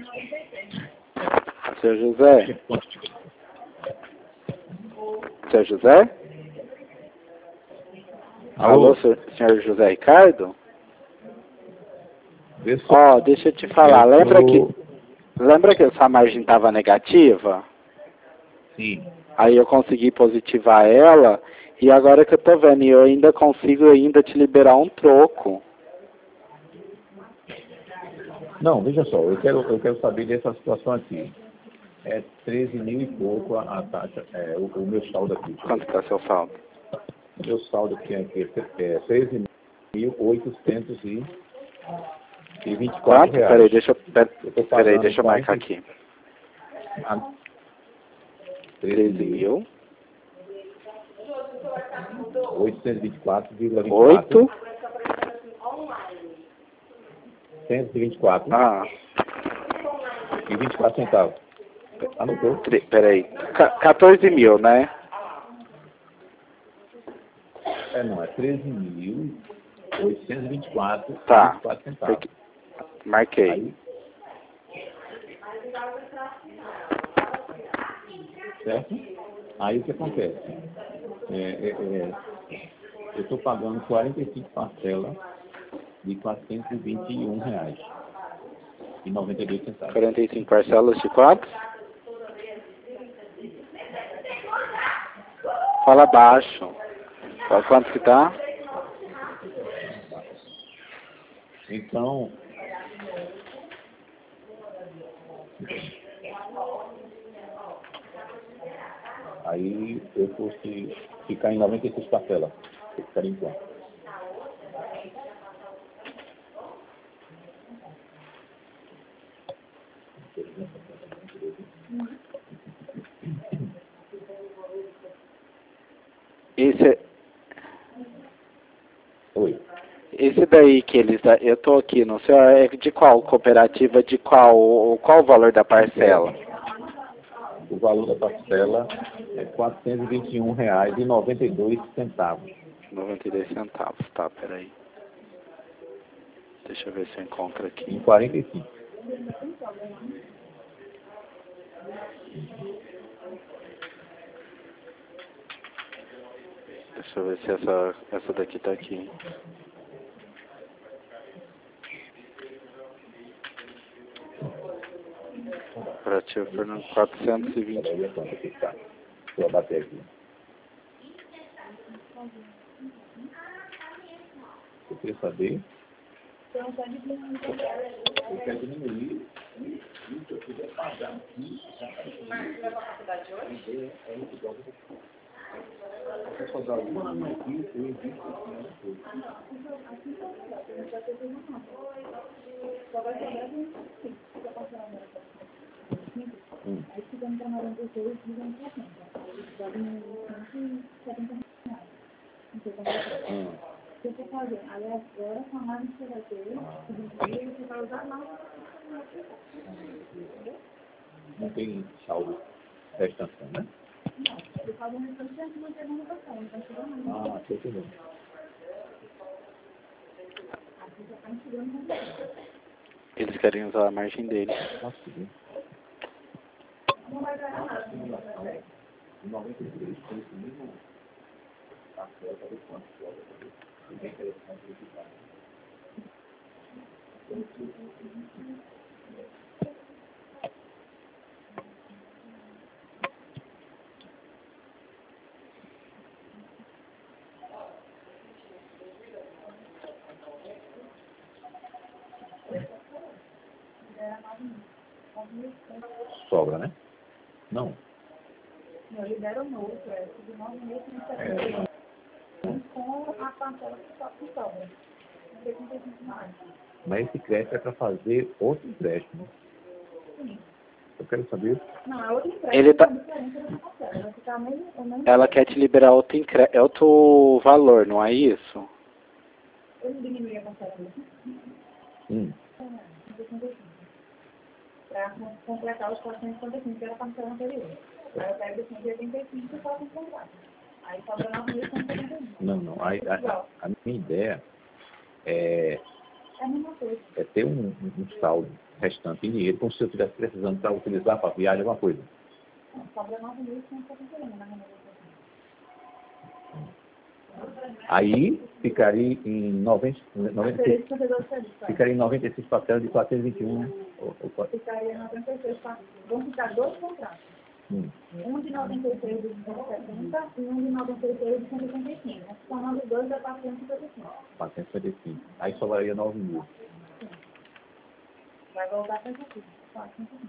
Seu José? Seu José? Alô, senhor José Ricardo? Ó, deixa eu te falar, lembra que essa margem estava negativa? Sim. Aí eu consegui positivar ela, e agora que eu tô vendo, eu ainda consigo te liberar um troco. Não, veja só, eu quero saber dessa situação aqui. É 13 mil e pouco a taxa, o meu saldo aqui. Quanto está seu saldo? O meu saldo aqui é 13.824 Quanto? reais. Peraí, deixa eu marcar aqui. 13.000. 824,24. 124. Ah. E 24 centavos. Anotou? Peraí. 14 mil, né? Não, é 13.824. Tá. 24 centavos. Marquei. Aí, certo? Aí o que acontece? Eu estou pagando 45 parcelas de R$421,92. 45 parcelas de quanto? Fala baixo. Quanto que tá? Então, aí eu fosse ficar em 96 parcelas. Eu ficaria em quanto? Oi. Esse daí que eu tô aqui no seu, é de qual cooperativa, de qual o valor da parcela? O valor da parcela é R$421,92. 92 centavos, tá, peraí. Deixa eu ver se eu encontro aqui. Em 45. Deixa eu ver se essa daqui tá aqui. Operativo Fernando 420. Deixa eu bater aqui. Eu queria saber. Eu quero diminuir. Se eu quiser pagar aqui. Mas leva a faculdade hoje? Eu só dar uma aqui, eu evito aqui. Aí ficamos para 96 e 260. Eles podem 170 reais. Não sei como é. O que eu vou fazer? Aí agora, com a margem que você vai ter, você vai usar mais. Não tem saldo restação, né? Não, eu pago um restante e manter a renovação, não está chegando nada. Estou entendendo. Aqui já está enxugando mais. Eles querem usar a margem dele. Não vai ganhar nada. 93, foi esse mesmo. A tela para ver quanto pode fazer. Bem interessante verificar. Sobra, né? Não. Não, libera um outro, de 9.000 com a parcela que sobra. Mas esse crédito é para fazer outro empréstimo. Sim. Eu quero saber. Não, é outro empréstimo. Ela quer te liberar outro valor, não é isso? Eu não diminui a parcela. Para completar os 455, que era a parcela anterior. Aí eu pego 185 e faço um contrato. Aí sobra 9.171. Não. A minha ideia é É a mesma coisa. É ter um saldo restante em dinheiro, como se eu estivesse precisando para utilizar para viagem alguma coisa. Não, sobra 9.171 na renegociação. Aí ficaria em 96 papéis de 421. Ficaria em 96, vão ficar dois contratos. Um de 96 de 170 e um de 96 de 185. Somando os dois dá 455. 455. Aí sobraria 9.000. Vai voltar para isso aqui. 455.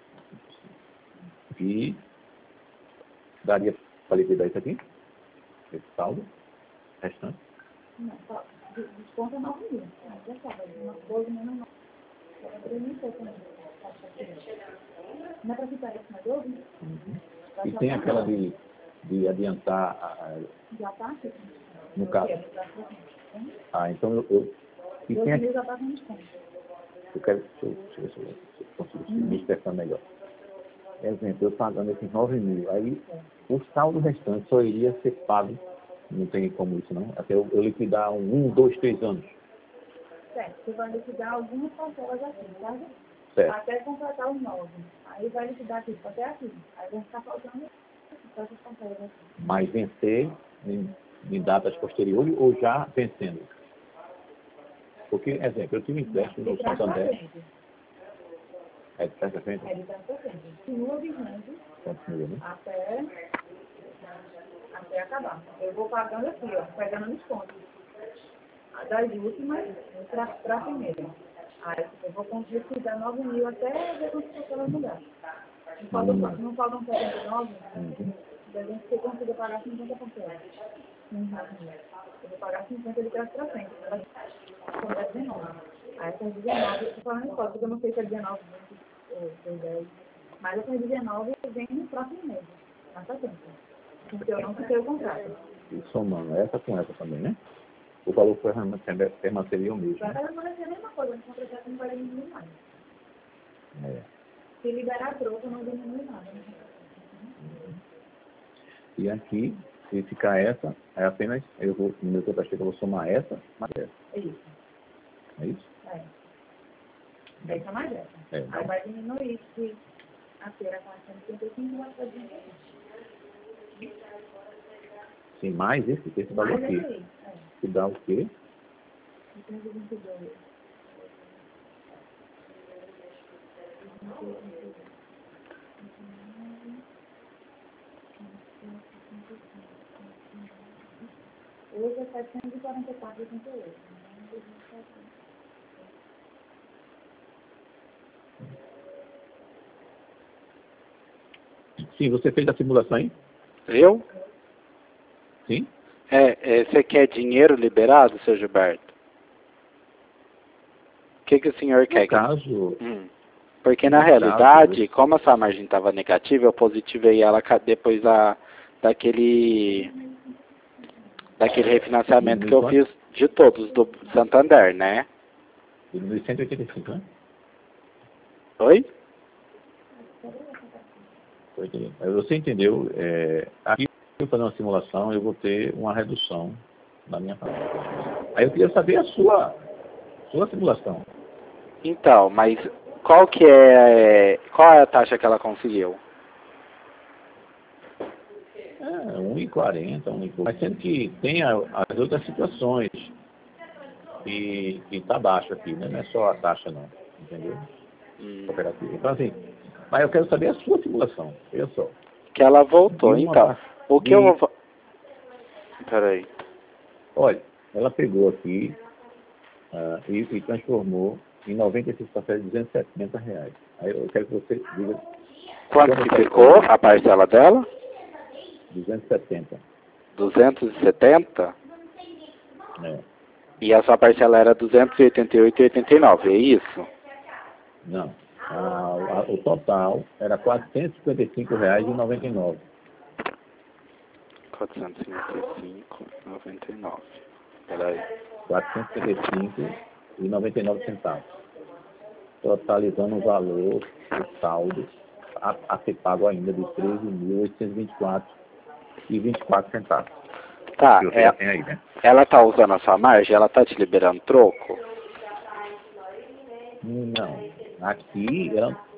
E daria para liquidar isso aqui? Esse saldo restante? Não, só desconta 9.000. Já sabe, 12 menos 9. É 3.000 também. Não é para ficar isso na 12? E tem aquela de adiantar De ataque? no caso. Então eu e tem aqui, já está com desconto. eu quero, deixa eu ver se eu consigo me expressar melhor. Exemplo, eu pagando esses 9.000, aí o saldo restante só iria ser pago, não tem como isso não, até eu liquidar 1, 2, 3 anos. Certo, você vai liquidar algumas parcelas aqui, sabe? Certo. Até completar os 9. Aí vai liquidar aqui, até aqui. Aí vai ficar faltando essas parcelas aqui. Mas vencer em datas posteriores ou já vencendo? Porque, exemplo, eu tive um empréstimo no Santander. É de trás pra frente? É de trás pra frente. Continua vigente. Continua, né? Até acabar. Eu vou pagando aqui, ó, pegando desconto. Das últimas para a primeira. Aí eu vou conseguir dar 9.000 até ver quanto ela mudar. Não faltam 79? A gente que consiga pagar 50%. Eu vou pagar 50 de trás para frente. São 19. Aí essas 19, eu estou falando só, porque eu não sei se é 19, 20 ou 10. Mas essas 19 vem no próximo mês. Na frente. Porque eu não fiquei o contrato. E somando essa com essa também, né? O valor permaneceria o mesmo. Vai permanecer a mesma coisa, o contrato não vai diminuir mais. É. Se liberar a troca, não diminui nada. E aqui, se ficar essa, é apenas, eu vou, no meu contrato eu vou somar essa mais essa. É isso. É isso? É. Essa mais essa. É. Aí vai diminuir se a feira com 155 vai fazer 25. Sim, mais esse valor aqui. Aí, Que dá o quê? 122. Hoje é 744,88. Sim, você fez a simulação aí? Eu? Sim? Você quer dinheiro liberado, seu Gilberto? O que o senhor quer? No caso... Porque na realidade, como a sua margem estava negativa, eu positivei ela depois daquele refinanciamento que eu fiz de todos do Santander, né? Diminui 185, né? Oi? Você entendeu? Aqui eu fazer uma simulação, eu vou ter uma redução na minha família. Aí eu queria saber a sua simulação. Então, mas qual é a taxa que ela conseguiu? 1,40, 1,40. Mas sendo que tem as outras situações que está baixo aqui, né? Não é só a taxa não, entendeu? Cooperativa. Então assim, mas eu quero saber a sua simulação, olha só. Que ela voltou, então. O que eu vou... Peraí. Olha, ela pegou aqui e transformou em 96 papéis de R$270. Aí eu quero que você diga... Quanto que ficou a parcela dela? 270. 270? É. E a sua parcela era 288,89, é isso? Não. O total era R$455,99. 455,99. Peraí. 455,99 totalizando o valor, o saldo a ser pago ainda de 13.824,24. Tá, Tem aí, né? ela tá usando a sua margem? Ela tá te liberando troco? Não. Aqui, ela